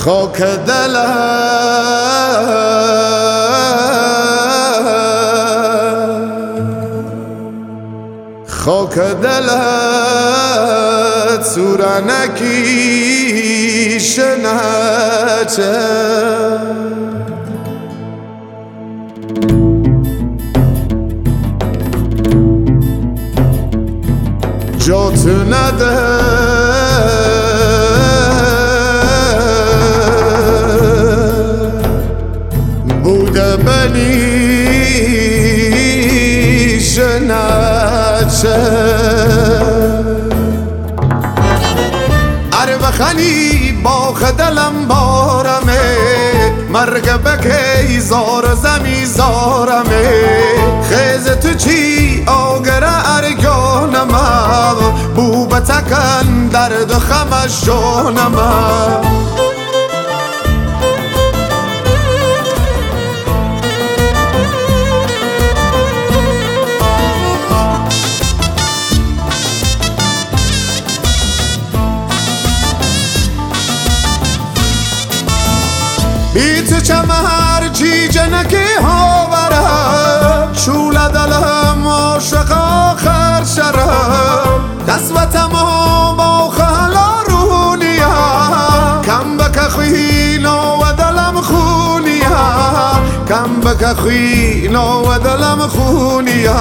خاک دلت سورانکی شناچه جات نده بوده بنی شناچه اربخنی باخ دلم بارمه مرگ بکی زار زمی زارمه خیز تو چی آگره ارگانم بو بتکن درد خمش جانم بیت چمر جی جنکی ها برم شول دلم عاشق آخر شرم قسوتم با خلا رونیا کم بکخینا و دلم خونیا کم بکخینا و دلم خونیا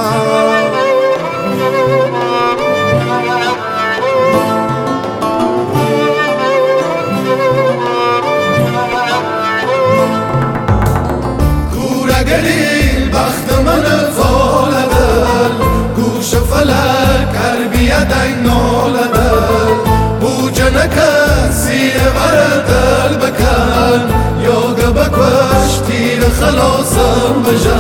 گلیل بخت من فالدل گوش فلک کربیه دین نالدل بو جنکسی وردل بکن یا گبکوش تیر خلاصم بجن